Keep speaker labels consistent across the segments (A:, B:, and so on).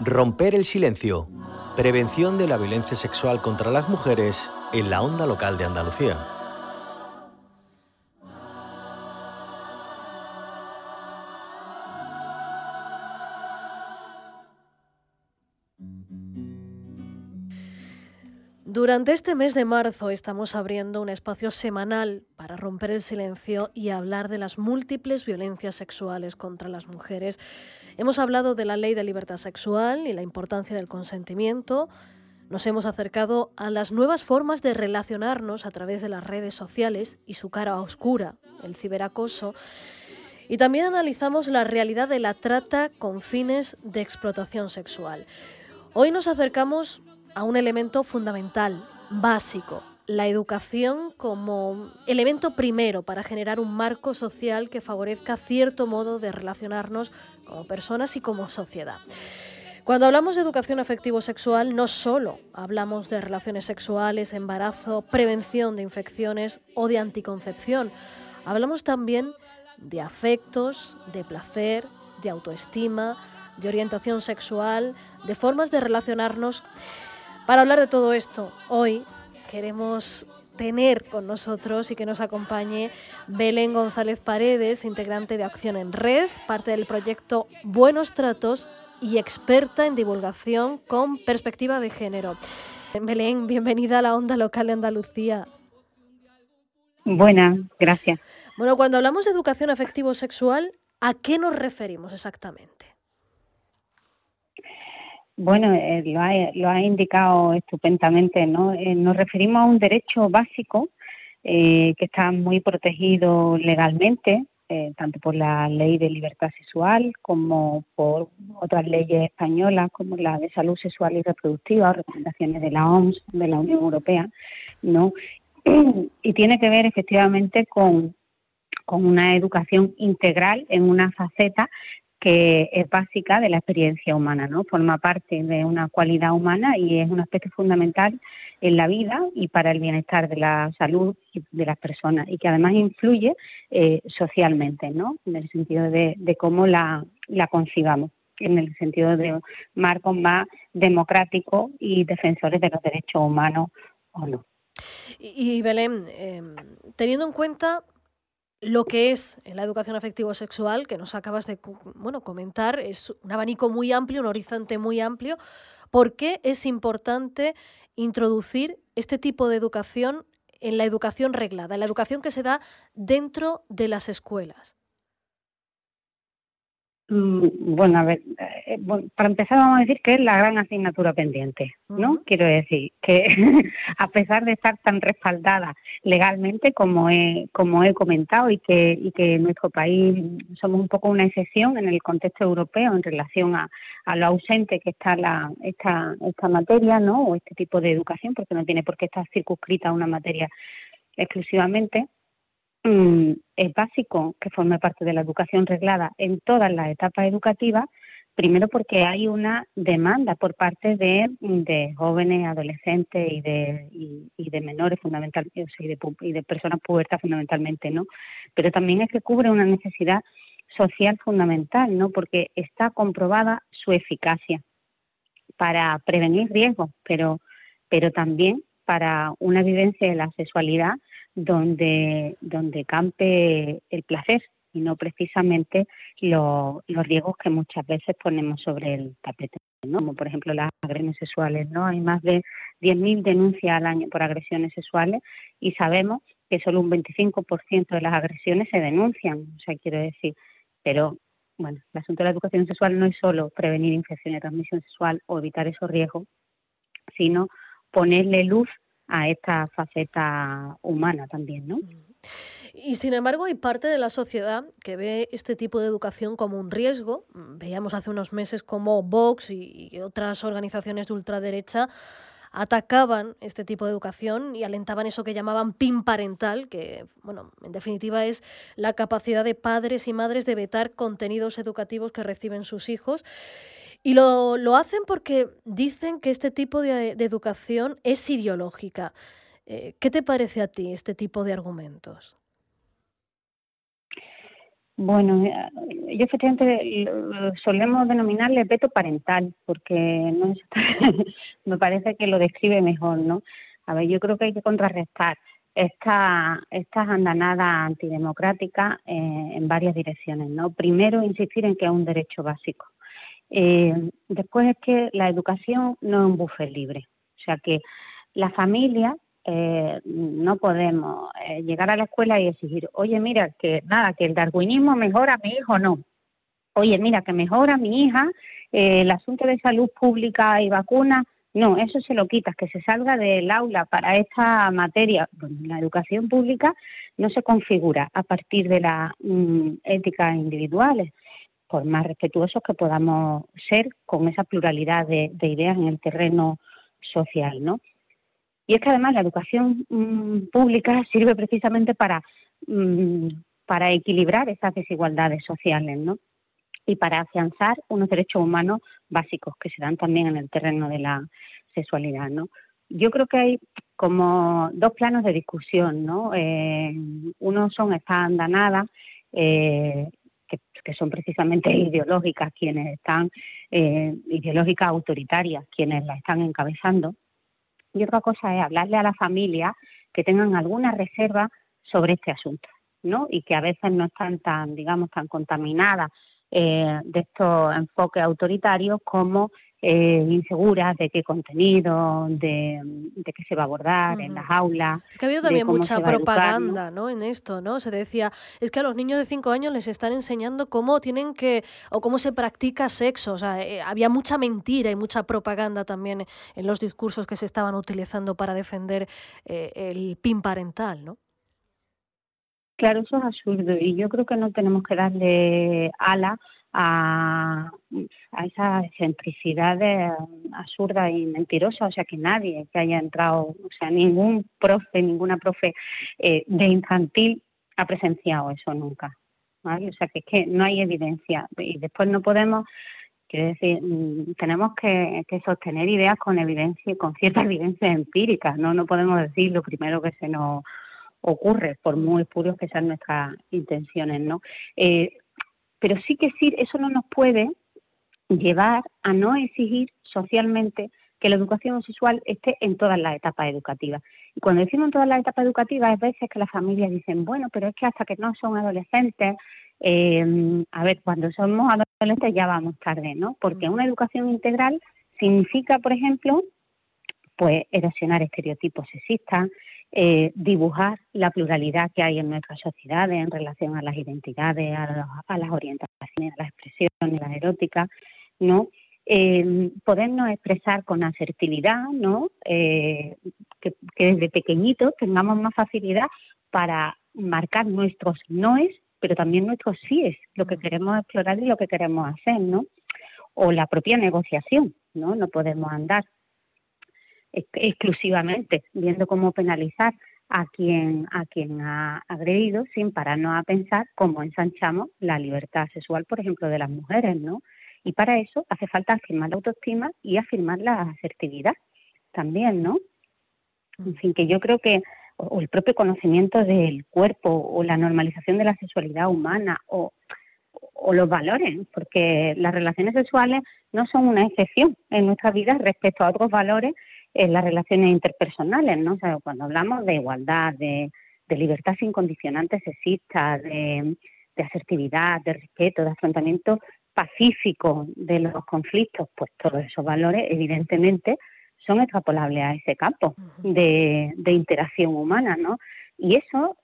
A: Romper el silencio. Prevención de la violencia sexual contra las mujeres en la onda local de Andalucía.
B: Durante este mes de marzo estamos abriendo un espacio semanal para romper el silencio y hablar de las múltiples violencias sexuales contra las mujeres. Hemos hablado de la Ley de Libertad Sexual y la importancia del consentimiento. Nos hemos acercado a las nuevas formas de relacionarnos a través de las redes sociales y su cara oscura, el ciberacoso. Y también analizamos la realidad de la trata con fines de explotación sexual. Hoy nos acercamos a un elemento fundamental, básico, la educación como elemento primero para generar un marco social que favorezca cierto modo de relacionarnos como personas y como sociedad. Cuando hablamos de educación afectivo-sexual, no solo hablamos de relaciones sexuales, embarazo, prevención de infecciones o de anticoncepción. Hablamos también de afectos, de placer, de autoestima, de orientación sexual, de formas de relacionarnos. Para hablar de todo esto, hoy queremos tener con nosotros y que nos acompañe Belén González Paredes, integrante de Acción en Red, parte del proyecto Buenos Tratos y experta en divulgación con perspectiva de género. Belén, bienvenida a la onda local de Andalucía.
C: Buenas, gracias.
B: Bueno, cuando hablamos de educación afectivo-sexual, ¿a qué nos referimos exactamente?
C: Bueno, lo ha indicado estupendamente, ¿no? Nos referimos a un derecho básico que está muy protegido legalmente, tanto por la Ley de Libertad Sexual como por otras leyes españolas, como la de salud sexual y reproductiva, o recomendaciones de la OMS, de la Unión Europea, ¿no? Y tiene que ver efectivamente con una educación integral en una faceta que es básica de la experiencia humana, ¿no? Forma parte de una cualidad humana y es un aspecto fundamental en la vida y para el bienestar de la salud de las personas, y que además influye socialmente, ¿no? En el sentido de cómo la concibamos, en el sentido de marcos más democráticos y defensores de los derechos humanos o no.
B: Y Belén, teniendo en cuenta lo que es la educación afectivo-sexual, que nos acabas de comentar, es un abanico muy amplio, un horizonte muy amplio. ¿Por qué es importante introducir este tipo de educación en la educación reglada, en la educación que se da dentro de las escuelas?
C: Bueno, a ver, para empezar vamos a decir que es la gran asignatura pendiente, ¿no? Quiero decir que a pesar de estar tan respaldada legalmente como he comentado y que en nuestro país somos un poco una excepción en el contexto europeo en relación a lo ausente que está esta materia, ¿no? O este tipo de educación, porque no tiene por qué estar circunscrita a una materia exclusivamente. Es básico que forme parte de la educación reglada en todas las etapas educativas, primero porque hay una demanda por parte de jóvenes, adolescentes y de menores fundamentalmente, o sea, y de personas pubertas fundamentalmente, ¿no? Pero también es que cubre una necesidad social fundamental, ¿no? Porque está comprobada su eficacia para prevenir riesgos, pero también para una vivencia de la sexualidad donde campe el placer y no precisamente los riesgos que muchas veces ponemos sobre el tapete, ¿no? Como por ejemplo las agresiones sexuales, ¿no? Hay más de 10.000 denuncias al año por agresiones sexuales y sabemos que solo un 25% de las agresiones se denuncian, o sea, quiero decir, pero bueno, el asunto de la educación sexual no es solo prevenir infecciones de transmisión sexual o evitar esos riesgos, sino ponerle luz a esta faceta humana también, ¿no?
B: Y sin embargo hay parte de la sociedad que ve este tipo de educación como un riesgo. Veíamos hace unos meses cómo Vox y otras organizaciones de ultraderecha atacaban este tipo de educación y alentaban eso que llamaban PIN parental, que, bueno, en definitiva es la capacidad de padres y madres de vetar contenidos educativos que reciben sus hijos. Y lo hacen porque dicen que este tipo de educación es ideológica. ¿Qué te parece a ti este tipo de argumentos?
C: Bueno, yo efectivamente solemos denominarle veto parental, porque no es, me parece que lo describe mejor, ¿no? A ver, yo creo que hay que contrarrestar estas andanadas antidemocráticas en varias direcciones, ¿no? Primero, insistir en que es un derecho básico. Después es que la educación no es un buffet libre, o sea que la familia no podemos llegar a la escuela y exigir, oye, mira, que nada, que el darwinismo mejora a mi hijo, no. Oye, mira, que mejora a mi hija el asunto de salud pública y vacunas, no, eso se lo quitas, que se salga del aula para esta materia. Bueno, la educación pública no se configura a partir de las éticas individuales, por más respetuosos que podamos ser con esa pluralidad de ideas en el terreno social, ¿no? Y es que además la educación pública sirve precisamente para equilibrar esas desigualdades sociales, ¿no? Y para afianzar unos derechos humanos básicos que se dan también en el terreno de la sexualidad, ¿no? Yo creo que hay como dos planos de discusión, ¿no? Uno son estas andanadas que son precisamente ideológicas, quienes están ideológicas autoritarias, quienes la están encabezando. Y otra cosa es hablarle a la familia que tengan alguna reserva sobre este asunto, ¿no? Y que a veces no están tan, digamos, tan contaminadas de estos enfoques autoritarios como inseguras de qué contenido, de qué se va a abordar en las aulas,
B: Es que ha habido
C: de
B: también
C: cómo
B: mucha
C: se va a educar, ¿no?
B: propaganda, ¿no? En esto, ¿no? Se decía, es que a los niños de 5 años les están enseñando cómo tienen que, o cómo se practica sexo. O sea, había mucha mentira y mucha propaganda también en los discursos que se estaban utilizando para defender el PIN parental, ¿no?
C: Claro, eso es absurdo y yo creo que no tenemos que darle ala a esas excentricidades absurdas y mentirosas, o sea que nadie que haya entrado, o sea, ningún profe, ninguna profe de infantil ha presenciado eso nunca, ¿vale? O sea que es que no hay evidencia y después no podemos, quiero decir, tenemos que sostener ideas con evidencia y con cierta evidencia empírica, no podemos decir lo primero que se nos ocurre, por muy puros que sean nuestras intenciones, ¿no? Pero sí, eso no nos puede llevar a no exigir socialmente que la educación sexual esté en todas las etapas educativas. Y cuando decimos en todas las etapas educativas, hay veces que las familias dicen, bueno, pero es que hasta que no son adolescentes, a ver, cuando somos adolescentes ya vamos tarde, ¿no? Porque una educación integral significa, por ejemplo, pues erosionar estereotipos sexistas, dibujar la pluralidad que hay en nuestras sociedades en relación a las identidades, a las orientaciones, a las expresiones, las eróticas, ¿no? Podernos expresar con asertividad, ¿no? Que desde pequeñitos tengamos más facilidad para marcar nuestros noes, pero también nuestros síes, lo que queremos explorar y lo que queremos hacer, ¿no? O la propia negociación, ¿no? No podemos andar exclusivamente viendo cómo penalizar a quien ha agredido sin pararnos a pensar cómo ensanchamos la libertad sexual, por ejemplo, de las mujeres, ¿no? Y para eso hace falta afirmar la autoestima y afirmar la asertividad también, ¿no? En fin, que yo creo que o el propio conocimiento del cuerpo o la normalización de la sexualidad humana o los valores, porque las relaciones sexuales no son una excepción en nuestra vida respecto a otros valores en las relaciones interpersonales, ¿no? O sea, cuando hablamos de igualdad, de libertad sin condicionantes sexistas, de asertividad, de respeto, de afrontamiento pacífico de los conflictos, pues todos esos valores evidentemente son extrapolables a ese campo de interacción humana, ¿no? Y eso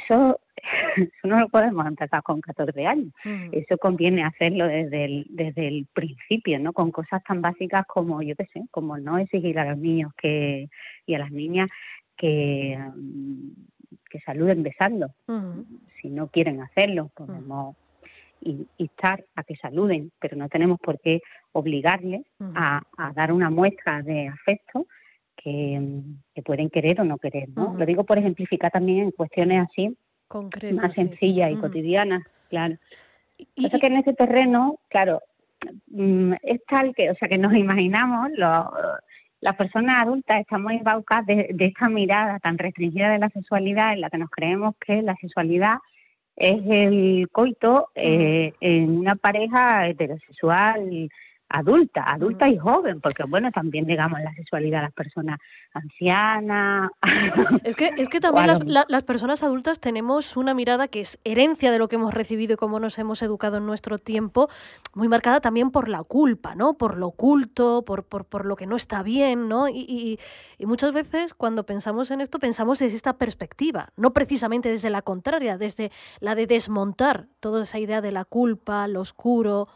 C: no lo podemos empezar con 14 años. Eso conviene hacerlo desde el principio, ¿no? Con cosas tan básicas como, yo qué sé, como no exigir a los niños y a las niñas que saluden besando. Si no quieren hacerlo, podemos instar a que saluden, pero no tenemos por qué obligarles a dar una muestra de afecto que pueden querer o no querer, ¿no? Lo digo por ejemplificar también en cuestiones así
B: concretas,
C: más sencillas y cotidianas, claro. O sea que en ese terreno, claro, es tal que, o sea, que nos imaginamos, las personas adultas estamos embaucadas de esta mirada tan restringida de la sexualidad en la que nos creemos que la sexualidad es el coito en una pareja heterosexual adulta y joven, porque bueno, también digamos la sexualidad a las personas ancianas.
B: Es que también las personas adultas tenemos una mirada que es herencia de lo que hemos recibido y cómo nos hemos educado en nuestro tiempo, muy marcada también por la culpa, ¿no? Por lo oculto, por lo que no está bien, ¿no? Y muchas veces cuando pensamos en esto, pensamos desde esta perspectiva, no precisamente desde la contraria, desde la de desmontar toda esa idea de la culpa, lo oscuro.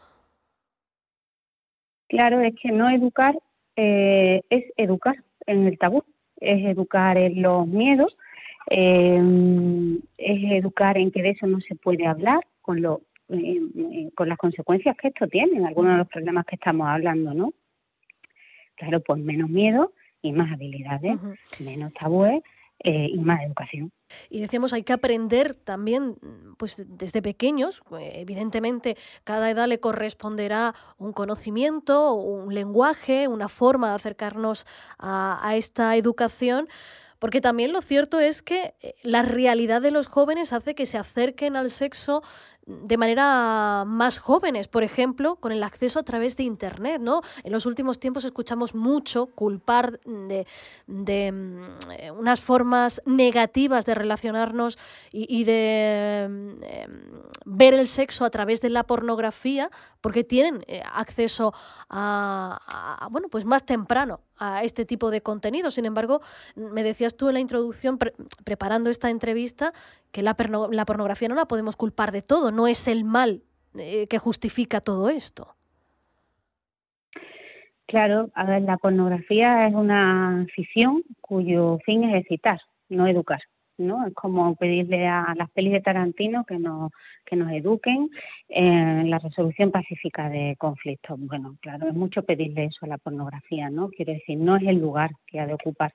C: Claro, es que no educar es educar en el tabú, es educar en los miedos, es educar en que de eso no se puede hablar con las consecuencias que esto tiene, algunos de los problemas que estamos hablando, ¿no? Claro, pues menos miedo y más habilidades, menos tabúes y más educación.
B: Y decíamos, hay que aprender también, pues desde pequeños, evidentemente cada edad le corresponderá un conocimiento, un lenguaje, una forma de acercarnos a esta educación, porque también lo cierto es que la realidad de los jóvenes hace que se acerquen al sexo de manera más jóvenes, por ejemplo, con el acceso a través de Internet, ¿no? En los últimos tiempos escuchamos mucho culpar de unas formas negativas de relacionarnos y de ver el sexo a través de la pornografía, porque tienen acceso bueno, pues más temprano a este tipo de contenido. Sin embargo, me decías tú en la introducción, preparando esta entrevista, que la pornografía no la podemos culpar de todo, no es el mal que justifica todo esto.
C: Claro, a ver, la pornografía es una ficción cuyo fin es excitar, no educar, ¿no? Es como pedirle a las pelis de Tarantino que nos eduquen en la resolución pacífica de conflictos. Bueno, claro, es mucho pedirle eso a la pornografía, ¿no? Quiero decir, no es el lugar que ha de ocupar.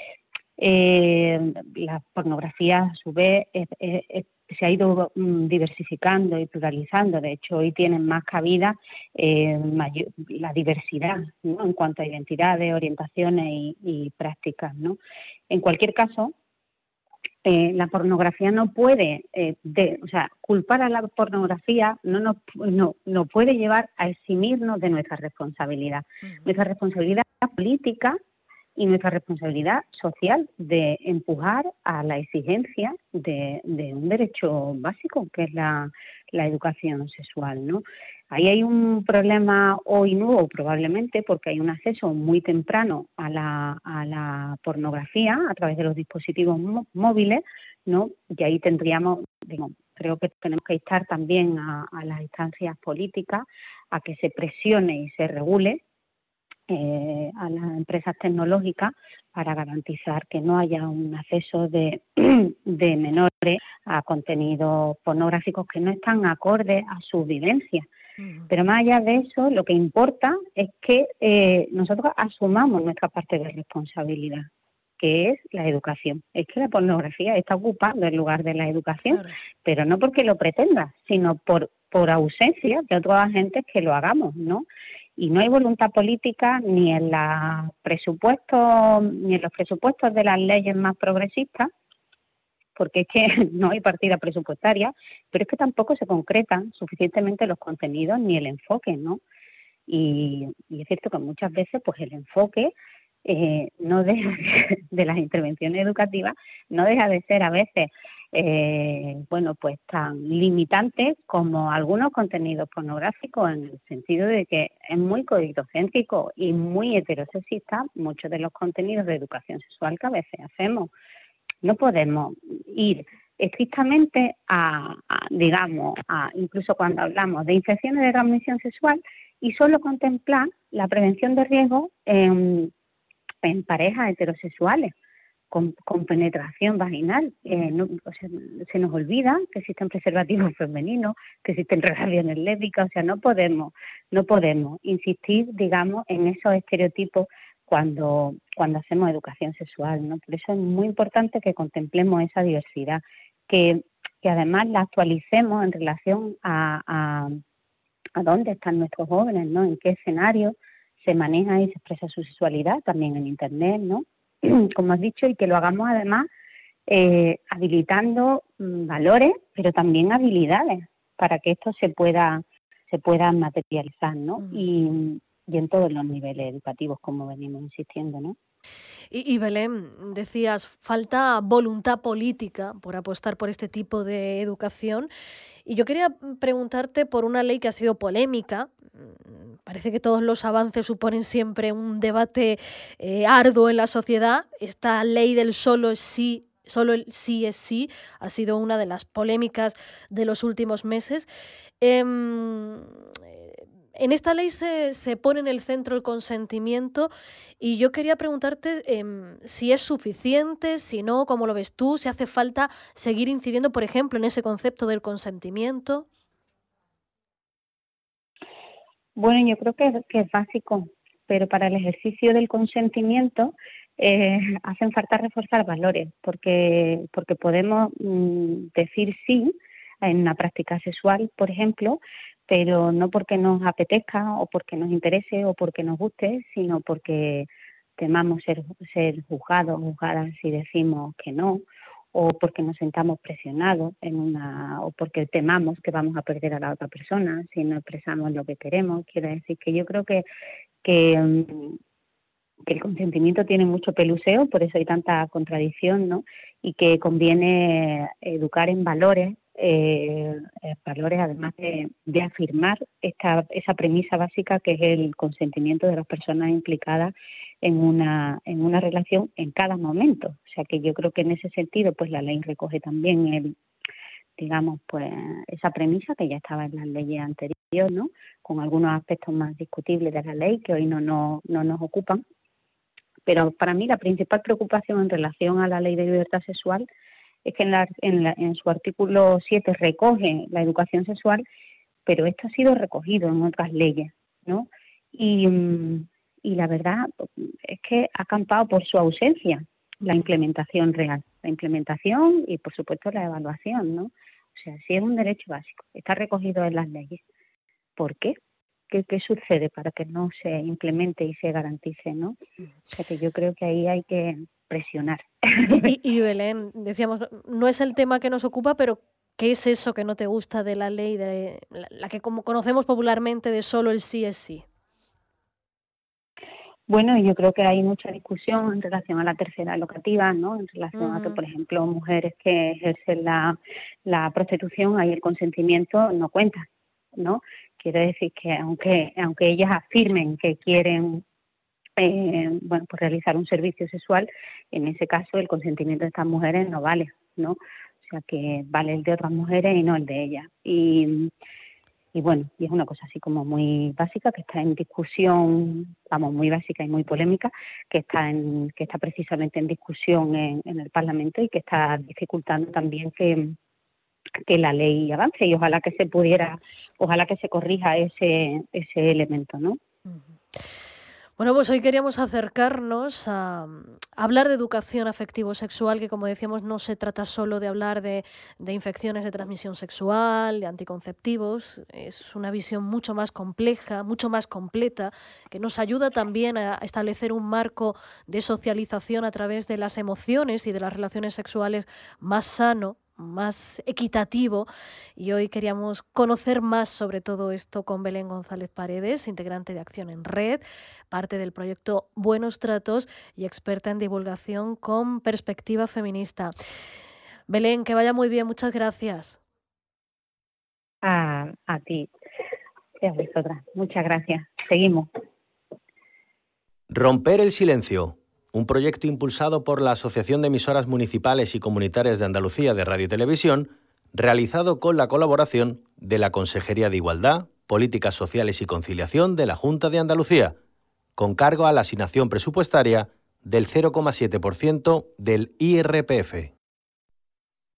C: La pornografía, a su vez, se ha ido diversificando y pluralizando. De hecho, hoy tienen más cabida la diversidad, ¿no? En cuanto a identidades, orientaciones y prácticas, ¿no? En cualquier caso, la pornografía no puede, culpar a la pornografía no puede llevar a eximirnos de nuestra responsabilidad. Nuestra responsabilidad política y nuestra responsabilidad social de empujar a la exigencia de un derecho básico, que es la educación sexual, ¿no? Ahí hay un problema hoy nuevo, probablemente, porque hay un acceso muy temprano a la pornografía a través de los dispositivos móviles, ¿no? Y ahí creo que tenemos que instar también a las instancias políticas a que se presione y se regule a las empresas tecnológicas para garantizar que no haya un acceso de menores a contenidos pornográficos que no están acordes a su vivencia. Pero más allá de eso, lo que importa es que nosotros asumamos nuestra parte de responsabilidad, que es la educación. Es que la pornografía está ocupando el lugar de la educación, claro, pero no porque lo pretenda, sino por ausencia de otros agentes que lo hagamos, ¿no? Y no hay voluntad política ni en los presupuestos de las leyes más progresistas, porque es que no hay partida presupuestaria, pero es que tampoco se concretan suficientemente los contenidos ni el enfoque, ¿no? Y es cierto que muchas veces pues el enfoque no deja de las intervenciones educativas, no deja de ser a veces pues tan limitante como algunos contenidos pornográficos, en el sentido de que es muy coitocéntrico y muy heterosexista muchos de los contenidos de educación sexual que a veces hacemos. No podemos ir estrictamente incluso cuando hablamos de infecciones de transmisión sexual, y solo contemplar la prevención de riesgos en parejas heterosexuales con penetración vaginal. Se nos olvida que existen preservativos femeninos, que existen relaciones lésbicas. O sea, no podemos insistir, digamos, en esos estereotipos cuando hacemos educación sexual, ¿no? Por eso es muy importante que contemplemos esa diversidad, que además la actualicemos en relación a dónde están nuestros jóvenes, ¿no? En qué escenario se maneja y se expresa su sexualidad, también en Internet, ¿no? Como has dicho, y que lo hagamos además habilitando valores, pero también habilidades para que esto se pueda materializar, ¿no? Y en todos los niveles educativos, como venimos insistiendo, ¿no?
B: Y Belén, decías, falta voluntad política por apostar por este tipo de educación. Y yo quería preguntarte por una ley que ha sido polémica. Parece que todos los avances suponen siempre un debate arduo en la sociedad. Esta ley del solo el sí es sí ha sido una de las polémicas de los últimos meses. En esta ley se pone en el centro el consentimiento y yo quería preguntarte si es suficiente, si no, cómo lo ves tú, si hace falta seguir incidiendo, por ejemplo, en ese concepto del consentimiento.
C: Bueno, yo creo que es básico, pero para el ejercicio del consentimiento hacen falta reforzar valores, porque podemos decir sí en una práctica sexual, por ejemplo, pero no porque nos apetezca o porque nos interese o porque nos guste, sino porque temamos ser juzgados, juzgadas si decimos que no, o porque nos sentamos presionados o porque temamos que vamos a perder a la otra persona si no expresamos lo que queremos. Quiero decir que yo creo que el consentimiento tiene mucho peluseo, por eso hay tanta contradicción, ¿no? Y que conviene educar en valores, además de afirmar esa premisa básica que es el consentimiento de las personas implicadas en una relación en cada momento. O sea que yo creo que en ese sentido pues la ley recoge también esa premisa que ya estaba en las leyes anteriores, ¿no? Con algunos aspectos más discutibles de la ley que hoy no nos ocupan. Pero para mí la principal preocupación en relación a la Ley de Libertad Sexual es que en su artículo 7 recoge la educación sexual, pero esto ha sido recogido en otras leyes, ¿no? Y la verdad es que ha campado por su ausencia la implementación real, la implementación y por supuesto la evaluación, ¿no? O sea, si es un derecho básico, está recogido en las leyes, ¿por qué? ¿Qué sucede para que no se implemente y se garantice, ¿no? O sea que yo creo que ahí hay que presionar.
B: Y Belén, decíamos, no es el tema que nos ocupa, pero ¿qué es eso que no te gusta de la ley, de la que como conocemos popularmente de solo el sí es sí?
C: Bueno, yo creo que hay mucha discusión en relación a la tercera locativa, ¿no? En relación a que, por ejemplo, mujeres que ejercen la prostitución, ahí el consentimiento no cuenta, ¿no? Quiero decir que aunque ellas afirmen que quieren pues realizar un servicio sexual, en ese caso el consentimiento de estas mujeres no vale, ¿no? O sea que vale el de otras mujeres y no el de ellas. Y bueno, y es una cosa así como muy básica que está en discusión, muy básica y muy polémica, que está precisamente en discusión en el Parlamento y que está dificultando también que la ley avance y ojalá que se corrija ese elemento, ¿no?
B: Bueno, pues hoy queríamos acercarnos a hablar de educación afectivo-sexual, que como decíamos no se trata solo de hablar de infecciones de transmisión sexual, de anticonceptivos, es una visión mucho más compleja, mucho más completa, que nos ayuda también a establecer un marco de socialización a través de las emociones y de las relaciones sexuales más sano, más equitativo, y hoy queríamos conocer más sobre todo esto con Belén González Paredes, integrante de Acción en Red, parte del proyecto Buenos Tratos y experta en divulgación con perspectiva feminista. Belén, que vaya muy bien, muchas gracias.
C: A ti, a vosotras, muchas gracias. Seguimos.
A: Romper el silencio. Un proyecto impulsado por la Asociación de Emisoras Municipales y Comunitarias de Andalucía de Radio y Televisión, realizado con la colaboración de la Consejería de Igualdad, Políticas Sociales y Conciliación de la Junta de Andalucía, con cargo a la asignación presupuestaria del 0,7% del IRPF.